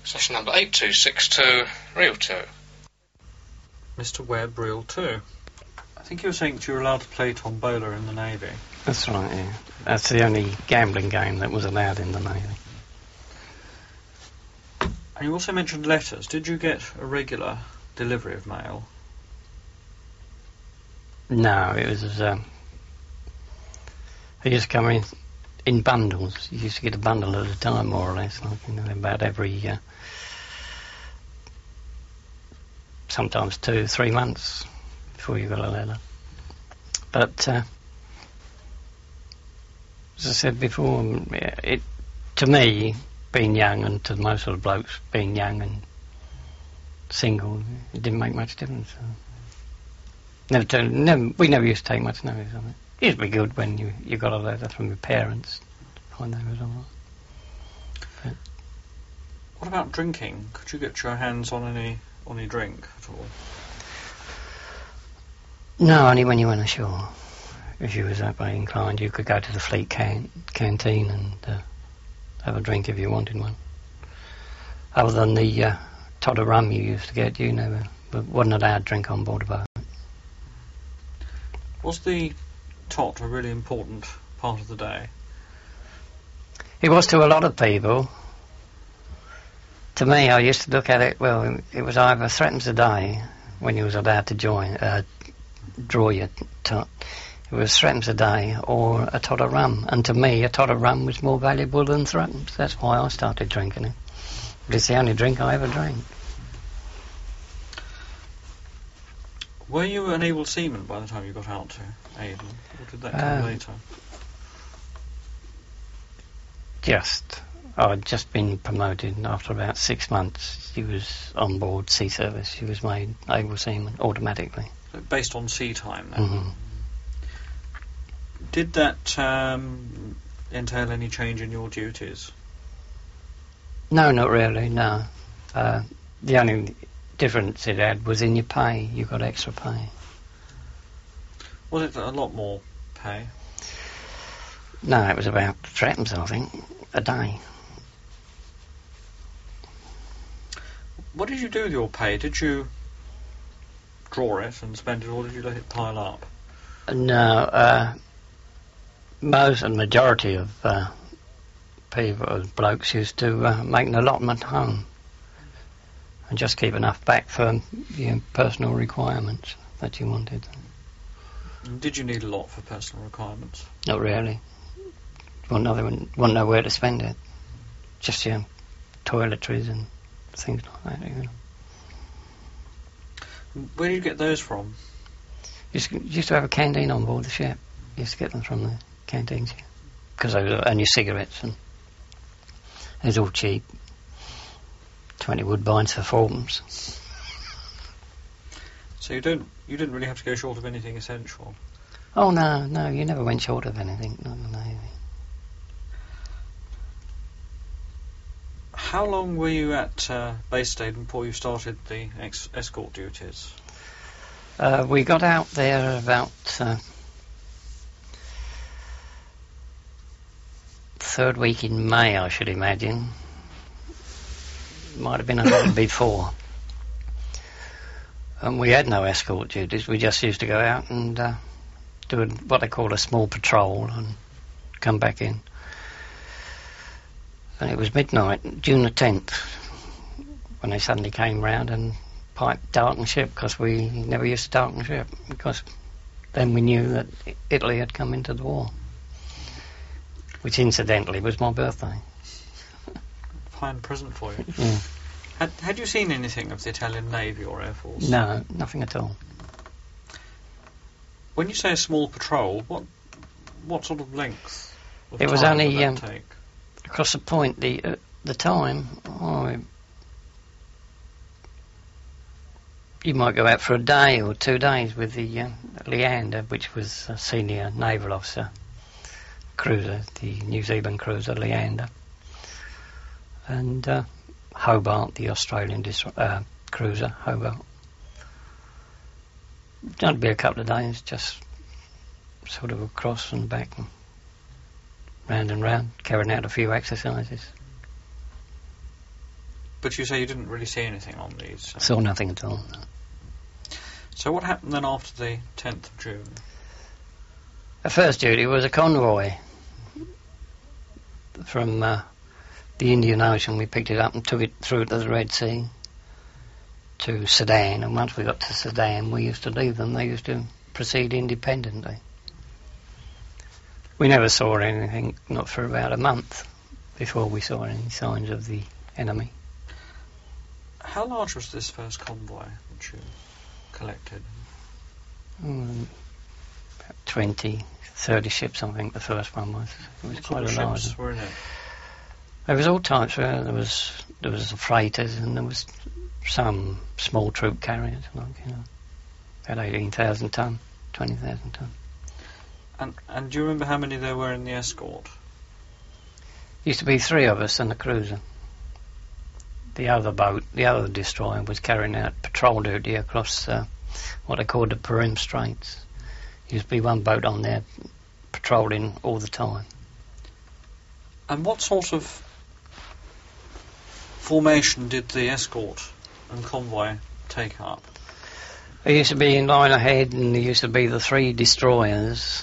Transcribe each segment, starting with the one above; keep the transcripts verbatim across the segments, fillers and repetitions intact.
Session number eight two six two, reel two. Mister Webb, reel two. I think you were saying that you were allowed to play tombola in the Navy. That's right, yeah. That's the only gambling game that was allowed in the Navy. And you also mentioned letters. Did you get a regular delivery of mail? No, it was... Um, it used to come in in bundles. You used to get a bundle at a time, more or less, like, you know, about every... Uh, sometimes two, three months before you got a letter. But, uh, as I said before, it to me, being young, and to most of the blokes being young and single, it didn't make much difference. So. Never, turned, never, we never used to take much notice of it. It used to be good when you, you got a letter from your parents. Find that was all right. What about drinking? Could you get your hands on any on any drink at all? No, only when you went ashore. If you was that way inclined, you could go to the fleet can- canteen and uh, have a drink if you wanted one. Other than the uh, tot of rum you used to get, you never wasn't allowed drink on board a boat. Was the tot a really important part of the day? It was to a lot of people. To me, I used to look at it, well, it was either threepence a day when you was allowed to join, uh, draw your tot. It was threepence a day or a tot of rum. And to me, a tot of rum was more valuable than threepence. That's why I started drinking it. But it's the only drink I ever drank. Were you an able seaman by the time you got out to Aden? Or did that come um, later? Just. I'd just been promoted after about six months. She was on board sea service. She was made able seaman automatically. Based on sea time, then? Mm-hmm. Did that um, entail any change in your duties? No, not really, no. Uh, the only difference it had was in your pay. You got extra pay. Was it a lot more pay? No, it was about threepence, I think, a day. What did you do with your pay? Did you draw it and spend it, or did you let it pile up? No, uh, most and majority of uh, people, uh, blokes, used to uh, make an allotment home and just keep enough back for your personal requirements that you wanted. Did you need a lot for personal requirements? Not really. Wouldn't know, wouldn't know where to spend it. Just your toiletries and things like that. You know. Where did you get those from? Used to, used to have a canteen on board the ship. Used to get them from the canteens here. Because they were, and your cigarettes, and it was all cheap. Twenty woodbines for fourpence. So you don't, you didn't really have to go short of anything essential? Oh no, no, you never went short of anything, not in the Navy. How long were you at uh, Baystate before you started the ex- escort duties? Uh, we got out there about uh, third week in May, I should imagine. Might have been a little before. And we had no escort duties. We just used to go out and uh, do a, what they call a small patrol and come back in. And it was midnight, June the tenth, when they suddenly came round and piped darken ship, because we never used to darken ship, because then we knew that Italy had come into the war, which incidentally was my birthday. Fine present for you. Yeah. Had, had you seen anything of the Italian Navy or Air Force? No, nothing at all. When you say a small patrol, what what sort of length of It was time only would that um, take? across the point. The uh, the time, oh, it, you might go out for a day or two days with the uh, Leander, which was a senior naval officer cruiser, the New Zealand cruiser Leander, and uh, Hobart, the Australian dis- uh, cruiser Hobart. That'd be a couple of days, just sort of across and back and round and round, carrying out a few exercises. But you say you didn't really see anything on these. Uh, Saw nothing at all. so what happened then after the tenth of June? The first duty was a convoy from uh, the Indian Ocean. We picked it up and took it through to the Red Sea to Sudan, and once we got to Sudan we used to leave them. They used to proceed independently. We never saw anything, not for about a month, before we saw any signs of the enemy. How large was this first convoy that you collected? Mm, about twenty, thirty ships, I think the first one was. It was What quite sort a of large ships were in it? There was all types. Uh, there was there was the freighters, and there was some small troop carriers, like you know, about eighteen thousand ton, twenty thousand ton. And and do you remember how many there were in the escort? Used to be three of us and a cruiser. The other boat, the other destroyer, was carrying out patrol duty across uh, what they called the Perim Straits. Used to be one boat on there patrolling all the time. And what sort of formation did the escort and convoy take up? They used to be in line ahead, and there used to be the three destroyers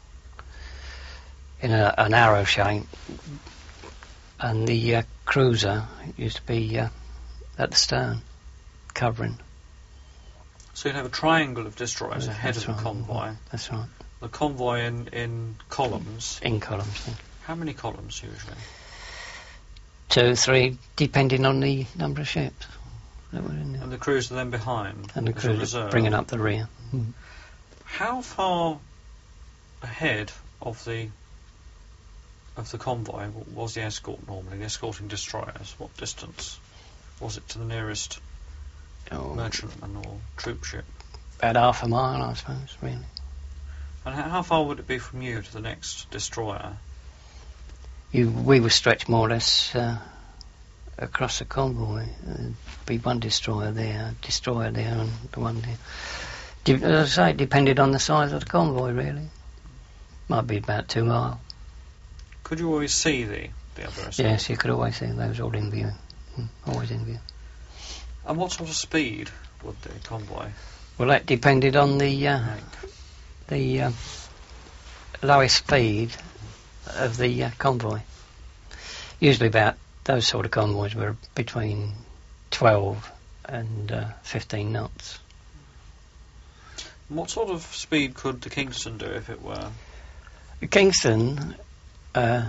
in a, an arrow shape, and the uh, cruiser used to be uh, at the stern, covering. So you'd have a triangle of destroyers Yeah, ahead that's of the right. convoy. That's right. The convoy in, in columns. In columns. Yeah. How many columns usually? Two, three, depending on the number of ships that were in there. And the cruiser then behind. And the as a cruiser reserve. bringing up the rear. Mm. How far ahead of the of the convoy was the escort normally? The escorting destroyers. What distance was it to the nearest Oh, merchantman or troop ship? about half a mile, I suppose, really. And how, how far would it be from you to the next destroyer? You, we were stretched more or less uh, across the convoy. There'd be one destroyer there, destroyer there, and the one there. De- as I say, it depended on the size of the convoy, really. Might be about two mile. Could you always see the, the other escort? Yes, you could always see those all in view. Mm, always in view. And what sort of speed would the convoy Well, that depended on the uh, make? the uh, lowest speed of the uh, convoy. Usually about, those sort of convoys were between twelve and uh, fifteen knots. And what sort of speed could the Kingston do if it were? The Kingston, uh,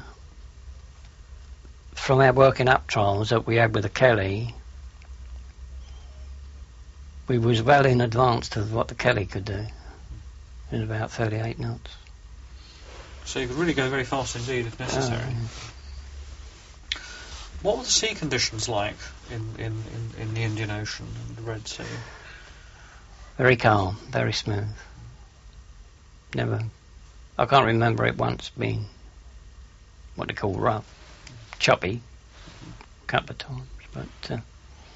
from our working up trials that we had with the Kelly, we was well in advance of what the Kelly could do. In about thirty-eight knots. So you could really go very fast indeed if necessary. Uh, What were the sea conditions like in, in, in, in the Indian Ocean and the Red Sea? very calm, very smooth. Never, I can't remember it once being what they call rough, choppy, a couple of times, but uh,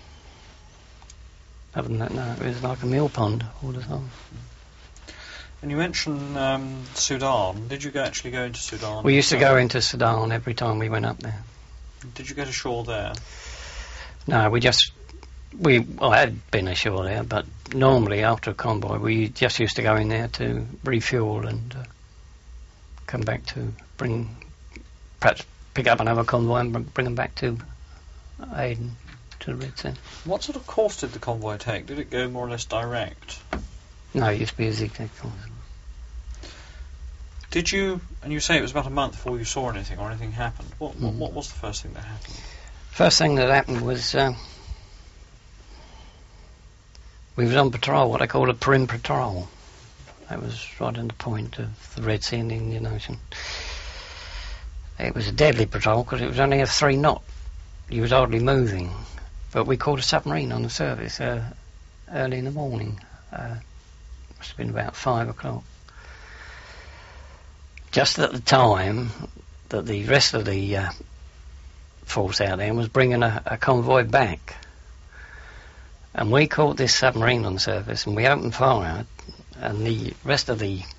other than that, no, it was like a mill pond all the time. And you mentioned um, Sudan. Did you go, actually go into Sudan? We used to yourself? go into Sudan every time we went up there. Did you get ashore there? No, we just, we, well, I had been ashore there, but normally after a convoy we just used to go in there to refuel and uh, come back to bring, perhaps pick up another convoy and br- bring them back to Aden, to the Red Sea. What sort of course did the convoy take? Did it go more or less direct? No, it used to be a zigzag course. Did you, and you say it was about a month before you saw anything or anything happened. What, what, Mm. what was the first thing that happened? First thing that happened was uh, we was on patrol, what I call a Perim patrol. That was right in the point of the Red Sea and the Indian Ocean. It was a deadly patrol because it was only a three knot. You was hardly moving. But we caught a submarine on the surface uh, early in the morning. Uh, must have been about five o'clock. Just at the time that the rest of the uh, force out there was bringing a, a convoy back. And we caught this submarine on the surface and we opened fire, and the rest of the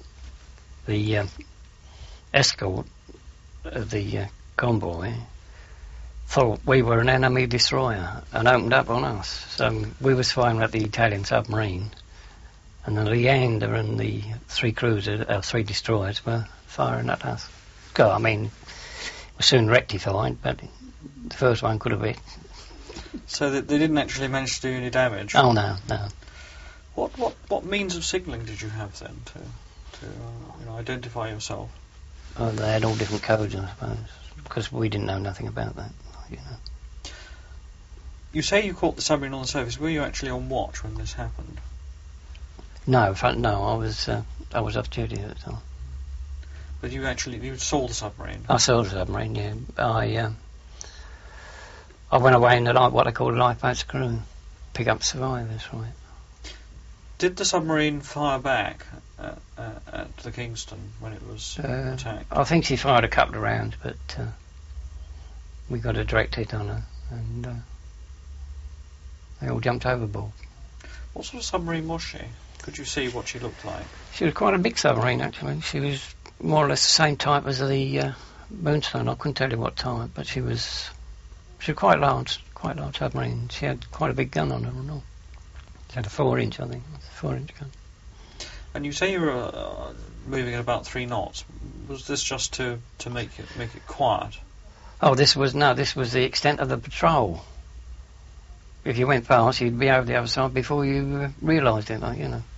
the uh, escort of the uh, convoy thought we were an enemy destroyer and opened up on us. So we was firing at the Italian submarine, and the Leander and the three cruisers, uh, three destroyers, were firing at us. God, I mean, it was soon rectified, but the first one could have hit. So that they didn't actually manage to do any damage? Oh, no, no. What what what means of signalling did you have then to to uh, you know, identify yourself? Oh, they had all different codes, I suppose, because we didn't know nothing about that. You know. You say you caught the submarine on the surface. Were you actually on watch when this happened? No, in fact, no. I was uh, I was off duty at the time. But you actually you saw the submarine. I saw the submarine. Yeah, I uh, I went away in the life, what they call a lifeboat's crew, pick up survivors, right? Did the submarine fire back at, uh, at the Kingston when it was Uh, attacked? I think she fired a couple of rounds, but uh, we got a direct hit on her, and uh, they all jumped overboard. What sort of submarine was she? Could you see what she looked like? She was quite a big submarine, actually. She was more or less the same type as the uh, Moonstone. I couldn't tell you what type, but she was she was quite large, quite large submarine. She had quite a big gun on her and all. She had a four-inch, I think, four-inch gun. And you say you were uh, moving at about three knots. Was this just to, to make it make it quiet? Oh, this was no, this was the extent of the patrol. If you went past, you'd be over the other side before you uh, realised it, like, you know.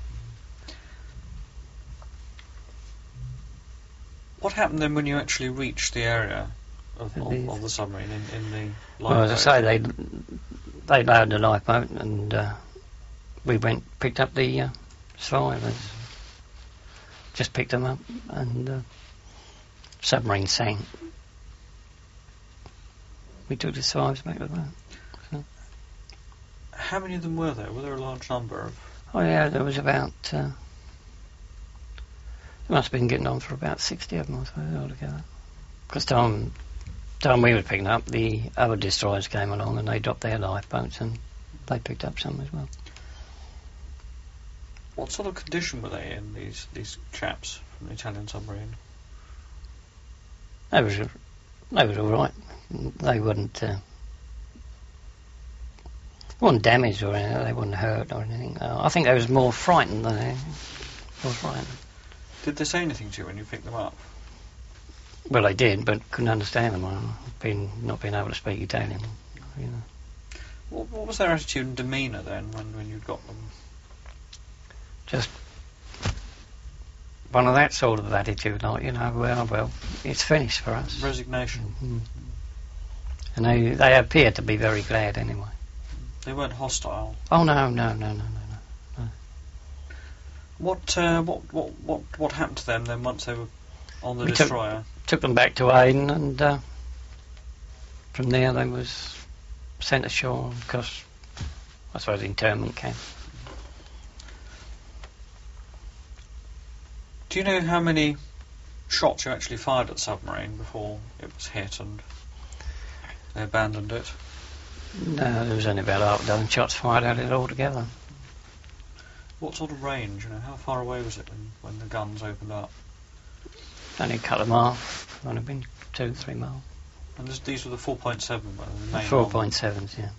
What happened then when you actually reached the area of, of, The- of the submarine in, in the Well, as I lifeboat? say, they they lowered the lifeboat, and uh, we went picked up the uh, survivors. Just picked them up, and uh, submarine sank. We took the survivors back to the boat. How many of them were there? Were there a large number of? Oh yeah, there was about. Uh, there must have been getting on for about sixty of them, I suppose, altogether. Because time, time we were picking up, the other destroyers came along and they dropped their lifeboats and they picked up some as well. What sort of condition were they in, these these chaps from the Italian submarine? They was, they was all right. They wouldn't. Uh, wasn't damaged or anything. They wouldn't hurt or anything. Uh, I think they was more frightened than anything. More frightened. Did they say anything to you when you picked them up? Well, they did, but couldn't understand them. Uh, being not being able to speak Italian, you know. What, what was their attitude and demeanour then when, when you got them? Just one of that sort of attitude, like, you know, well, well, it's finished for us. Resignation. Mm. And they they appear to be very glad anyway. They weren't hostile. Oh no, no, no, no, no, no. What uh, what what what what happened to them then once they were on the We took- destroyer? Took them back to Aden, and uh, from there they was sent ashore because I suppose internment camp. Do you know how many shots you actually fired at the submarine before it was hit and they abandoned it? No, there was only about half a dozen shots fired at it altogether. What sort of range? You know, how far away was it when, when the guns opened up? Only a couple of miles. Might have been two, three miles. And this, these were the four point seven, were they? The main Four one? point sevens, yeah.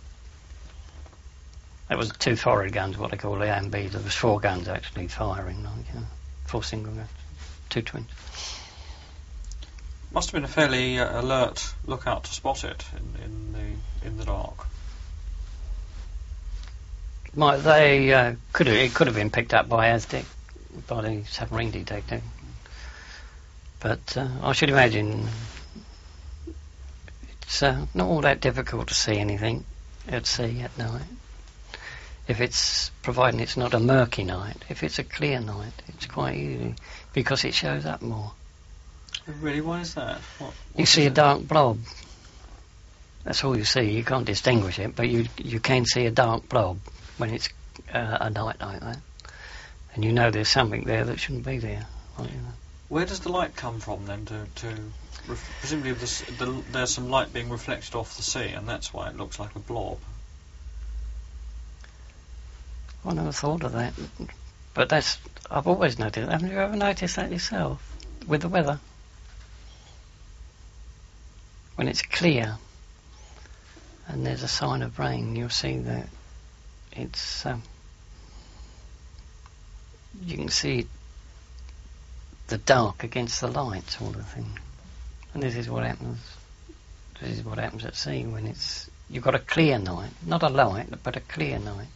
That was two forward guns, what they call the A and B. There was four guns actually firing, like, you know, four single guns, two twins. Must have been a fairly uh, alert lookout to spot it in, in the in the dark. Might they uh, could have it could have been picked up by ASDIC, by the submarine detective. But uh, I should imagine it's uh, not all that difficult to see anything at sea at night. If it's providing it's not a murky night, if it's a clear night, it's quite easy because it shows up more. Really, why is that? What, what You see is a it? dark blob. That's all you see. You can't distinguish it, but you you can see a dark blob when it's uh, a night like that, and you know there's something there that shouldn't be there. Like, you know. Where does the light come from then? To, to ref- presumably this, the, there's some light being reflected off the sea, and that's why it looks like a blob. I never thought of that, but that's I've always noticed. Haven't you ever noticed that yourself with the weather? When it's clear, and there's a sign of rain, you'll see that it's um, you can see the dark against the light sort of thing. And this is what happens this is what happens at sea when it's you've got a clear night, not a light but a clear night.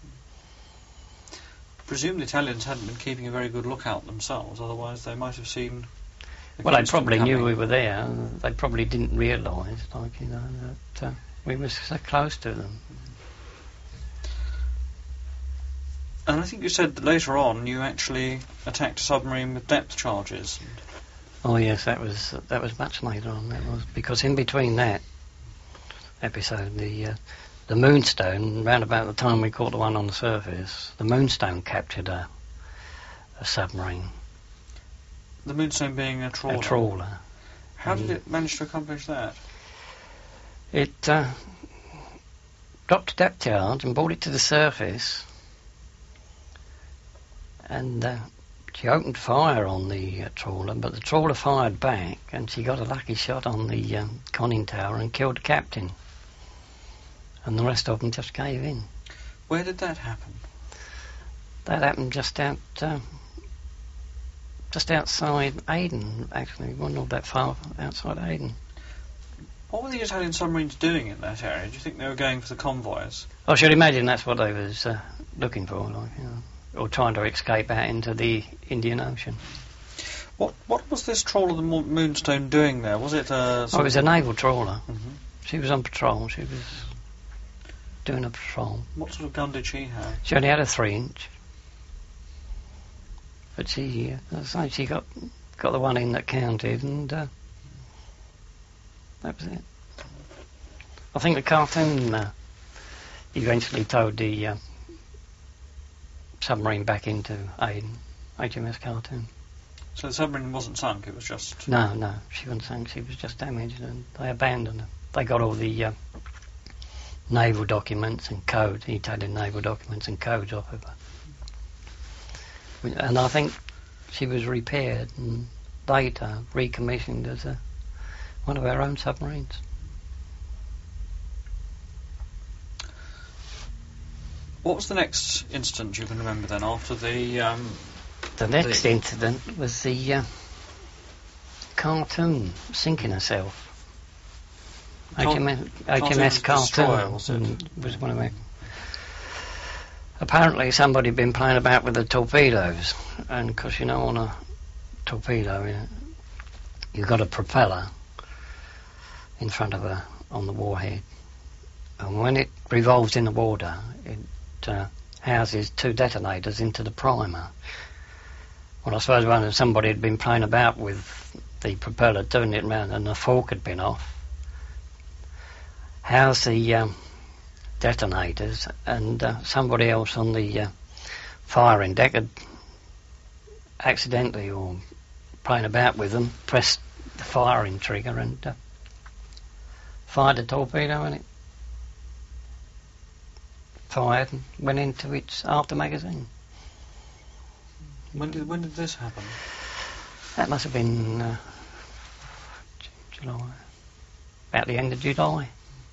I presume the Italians hadn't been keeping a very good lookout themselves, otherwise they might have seen the well they Kingston probably coming. knew we were there. They probably didn't realise, like, you know, that uh, we were so close to them. And I think you said that later on you actually attacked a submarine with depth charges. Oh yes, that was that was much later on. That was because in between that episode, the uh, the Moonstone, round about the time we caught the one on the surface, the Moonstone captured a a submarine, The Moonstone being a trawler. a trawler. How did Um, it manage to accomplish that? It uh, dropped a depth charge and brought it to the surface, and uh, she opened fire on the uh, trawler, but the trawler fired back, and she got a lucky shot on the um, conning tower and killed the captain. And the rest of them just gave in. Where did that happen? That happened just out, uh, just outside Aden. Actually, well, not that far outside Aden. What were the Italian submarines doing in that area? Do you think they were going for the convoys? I should imagine that's what they was uh, looking for, like, you know, or trying to escape out into the Indian Ocean. What What was this trawler, the Mo- Moonstone, doing there? Was it a... Oh, it was a naval trawler. Mhm. She was on patrol. She was doing a patrol. What sort of gun did she have? She only had a three inch, but she, uh, as I say, she got got the one in that counted, and uh, that was it. I think the cartoon uh, eventually towed the uh, submarine back into Aden, H M S Cartoon. So the submarine wasn't sunk, it was just... No, no, she wasn't sunk. She was just damaged, and they abandoned her. They got all the uh, naval documents and codes, Italian naval documents and codes off of her. And I think she was repaired and later recommissioned as a, one of our own submarines. What was the next incident you can remember then, after the... Um, The next the incident was the uh, Cartoon sinking herself. Car- H M S, Cartoon H M S was Destroyer, Cartoon was it? mm, was one of them. Apparently somebody had been playing about with the torpedoes, and because you know on a torpedo you know, you've got a propeller in front of her on the warhead, and when it revolves in the water it uh, houses two detonators into the primer. Well, I suppose when somebody had been playing about with the propeller, turning it around, and the fork had been off, housed the um, detonators, and uh, somebody else on the uh, firing deck had accidentally, or playing about with them, pressed the firing trigger and uh, fired a torpedo, and it fired and went into its after magazine. when did when did this happen? That must have been uh, J- July, about the end of July,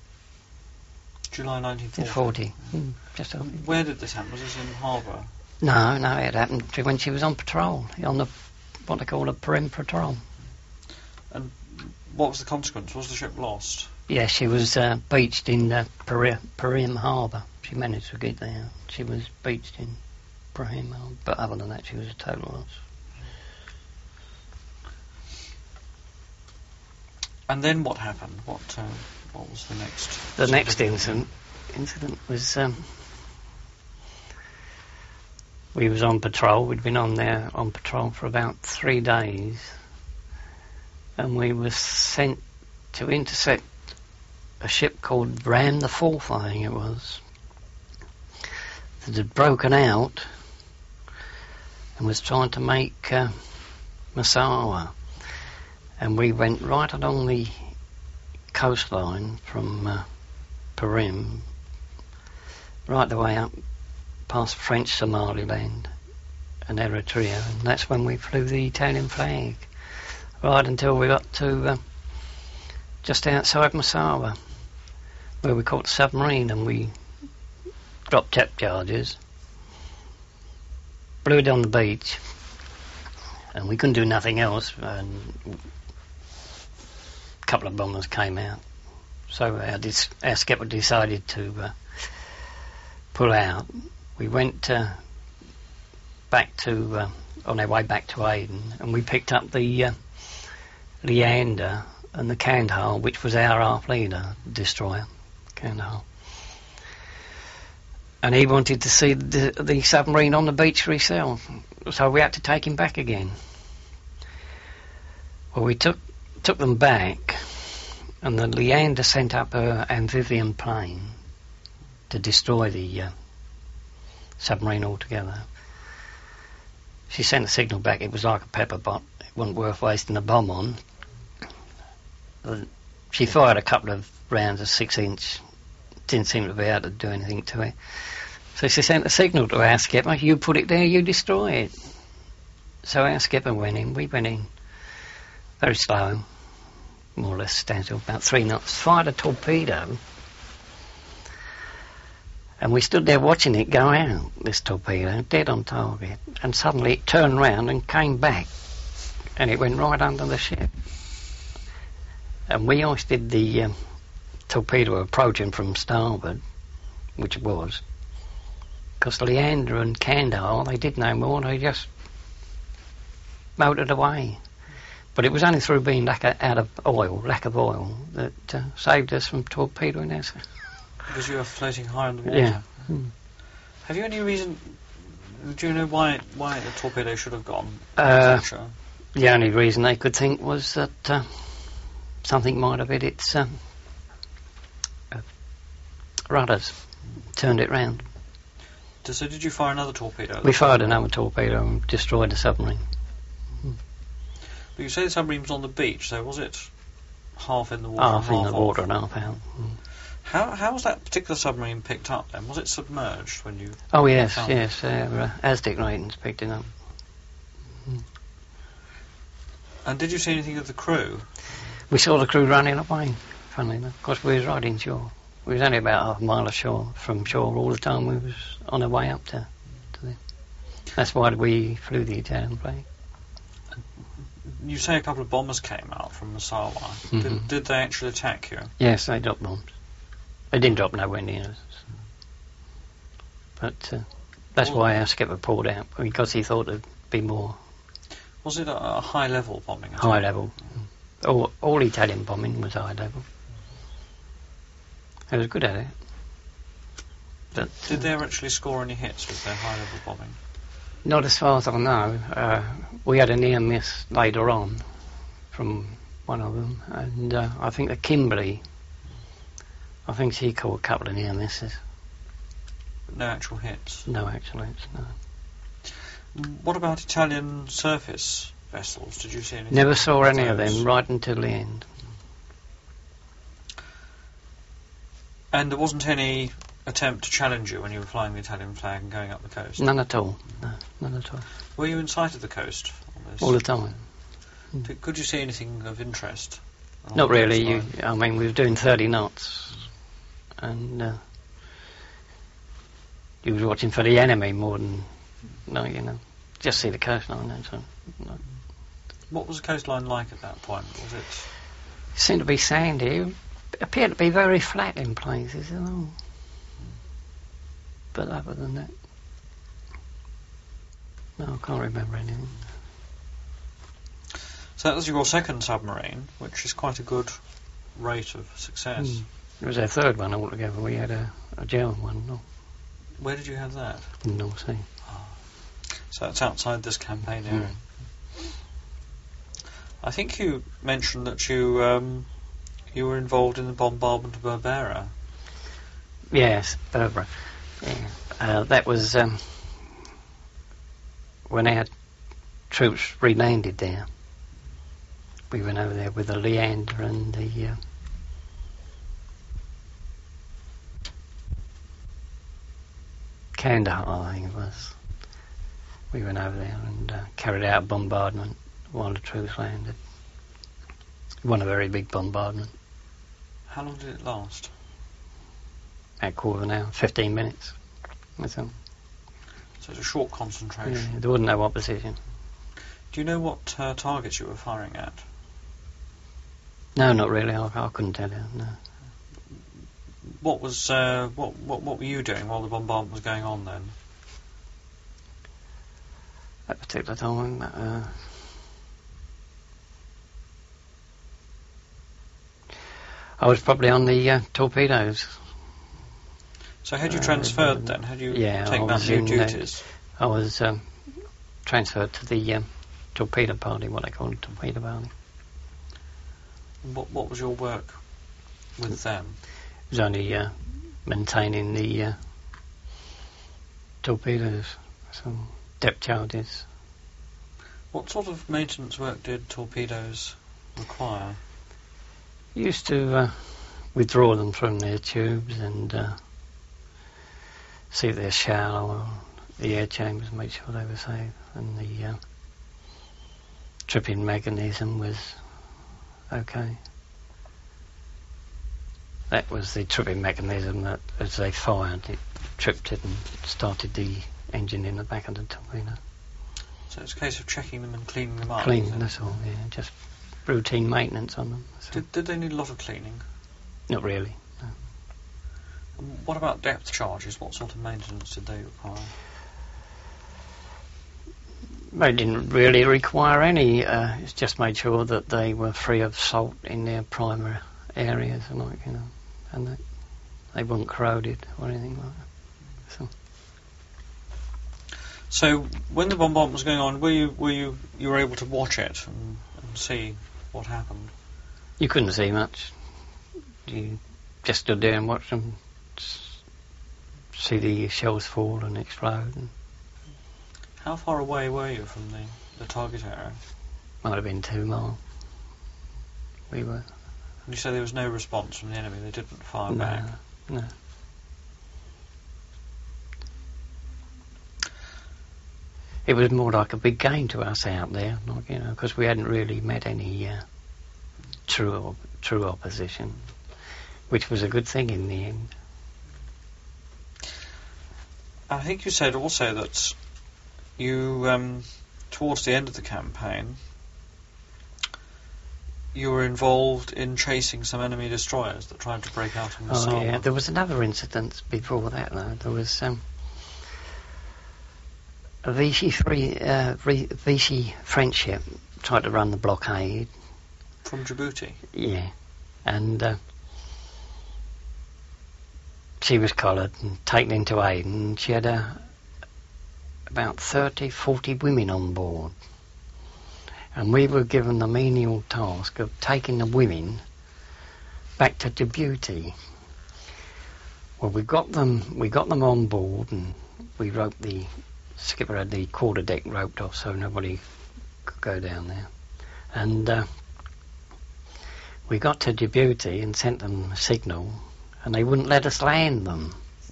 July nineteen forty. forty. Mm, just over. Where did this happen? Was this in harbour? No, no, it happened to when she was on patrol, on the what they call a Perim patrol. And what was the consequence? Was the ship lost? Yeah, she was uh, beached in uh, Perim, Perim Harbour. She managed to get there. She was beached in Perim Harbour, but other than that, she was a total loss. And then what happened? What uh, what was the next? The next incident incident was um, we was on patrol. We'd been on there on patrol for about three days, and we were sent to intercept a ship called Ram the Fourth, I think it was, that had broken out and was trying to make uh, Massawa. And we went right along the coastline from uh, Perim, right the way up past French Somaliland and Eritrea, and that's when we flew the Italian flag, right until we got to uh, just outside Massawa. where we caught the submarine and we dropped depth charges, blew it on the beach, and we couldn't do nothing else, and a couple of bombers came out. So our, dis- our skipper decided to uh, pull out. We went uh, back to, uh, on our way back to Aden, and we picked up the uh, Leander and the Kandahar, which was our half leader destroyer, Kandahar. And he wanted to see the, the submarine on the beach for himself, so we had to take him back again. Well, we took took them back, and the Leander sent up her amphibian plane to destroy the uh, submarine altogether. She sent a signal back. It was like a pepper pot. It wasn't worth wasting a bomb on. Uh, she fired a couple of rounds of six inch. Didn't seem to be able to do anything to it. So she sent a signal to our skipper, you put it there, you destroy it. So our skipper went in, we went in, very slow, more or less standstill, about three knots, fired a torpedo, and we stood there watching it go out, this torpedo, dead on target, and suddenly it turned round and came back, and it went right under the ship. And we hoisted the um, torpedo approaching from starboard, which it was, because Leander and Kandahar, they did no more, they just motored away. But it was only through being lack of, out of oil, lack of oil, that uh, saved us from torpedoing us. Because you were floating high in the water? Yeah. Hmm. Have you any reason, do you know why why the torpedo should have gone? Uh, the only reason they could think was that uh, something might have hit its uh, uh, rudders, turned it round. So did you fire another torpedo? We fired another torpedo and destroyed the submarine. But you say the submarine was on the beach, so was it half in the water? Half in the off? water and half out. Mm. How how was that particular submarine picked up then? Was it submerged when you? Oh yes, found yes. Uh, uh, Aztec ratings picked it up. Mm. And did you see anything of the crew? We saw the crew running away. Funnily enough, because we was right inshore. We was only about half a mile ashore from shore all the time. We was on our way up to, to there. That's why we flew the Italian flag. You say a couple of bombers came out from Massawa. Mm-hmm. Did, did they actually attack you? Yes, they dropped bombs. They didn't drop nowhere near us. But uh, that's well, why our skipper pulled out, because he thought it'd be more... Was it a, a high-level bombing attack? High level. Mm. All, all Italian bombing was high level. They was good at it. But, Did uh, they ever actually score any hits with their high-level bombing? Not as far as I know. Uh, we had a near miss later on from one of them, and uh, I think the Kimberley, I think she caught a couple of near misses. No actual hits? No actual hits, no. What about Italian surface vessels? Did you see anything? Never saw of any of those? them right until the end. And there wasn't any attempt to challenge you when you were flying the Italian flag and going up the coast? None at all. No, none at all. Were you in sight of the coast on this? All the time. Did, could you see anything of interest? along Not the really. You, coastline? I mean, we were doing thirty knots, and uh, you was watching for the enemy more than, no, you know, just see the coastline. And so, no. What was the coastline like at that point? Was it? It seemed to be sandy. It appeared to be very flat in places, you know. But other than that, no, I can't remember anything. So that was your second submarine, which is quite a good rate of success. Mm. It was our third one altogether. We had a, a German one, no, Where did you have that? in the North Sea. So that's outside this campaign area. I think you mentioned that you um, you were involved in the bombardment of Berbera. Yes, Berbera. Yeah. Uh, that was um, when our troops re-landed there. We went over there with the Leander and the uh, Kandahar, I think it was. We went over there and uh, carried out bombardment while the troops landed. It wasn't a very big bombardment. How long did it last? about a quarter of an hour, fifteen minutes. That's all. So it's a short concentration. Yeah, there wasn't no opposition. Do you know what uh, targets you were firing at? No, not really. I, I couldn't tell you. No. What was uh, what, what what were you doing while the bombardment was going on then? That particular time, uh, I was probably on the uh, torpedoes. So had you Uh, transferred then? Had you yeah, I taken up was new in, uh, duties? I was um, transferred to the um, torpedo party, what they call it, torpedo party. What what was your work with them? It was only uh, maintaining the uh, torpedoes, so depth charges. What sort of maintenance work did torpedoes require? Used to uh, withdraw them from their tubes and uh, see if they're shallow, the air chambers, make sure they were safe, and the uh, tripping mechanism was okay. That was the tripping mechanism that, as they fired, it tripped it and started the engine in the back of the torpedo. So it's a case of checking them and cleaning them up. Cleaning, is it? that's all, yeah, just routine maintenance on them. So. Did, did they need a lot of cleaning? Not really. No. And what about depth charges? What sort of maintenance did they require? They didn't really require any. Uh, it's just made sure that they were free of salt in their primary areas, and like you know, and that they weren't corroded or anything like that. So. So when the bombardment was going on, were you were you you were able to watch it and, and see what happened? You couldn't see much. You just stood there and watched them s- see the shells fall and explode. And How far away were you from the, the target area? might have been two miles. We were. And you said there was no response from the enemy. They didn't fire no, back. no. It was more like a big game to us out there, like, you know, because we hadn't really met any uh, true op- true opposition, which was a good thing in the end. I think you said also that you, um, towards the end of the campaign, you were involved in chasing some enemy destroyers that tried to break out on the Oh Salmon. yeah, there was another incident before that though. There was um, a Vichy free uh, Re- Vichy Friendship tried to run the blockade. From Djibouti? Yeah, and uh, she was collared and taken into Aden, and she had uh, about thirty, forty women on board. And we were given the menial task of taking the women back to Djibouti. Well, we got them, we got them on board, and we roped the skipper had the quarter deck roped off so nobody could go down there. And uh, we got to Djibouti and sent them a signal, and they wouldn't let us land them.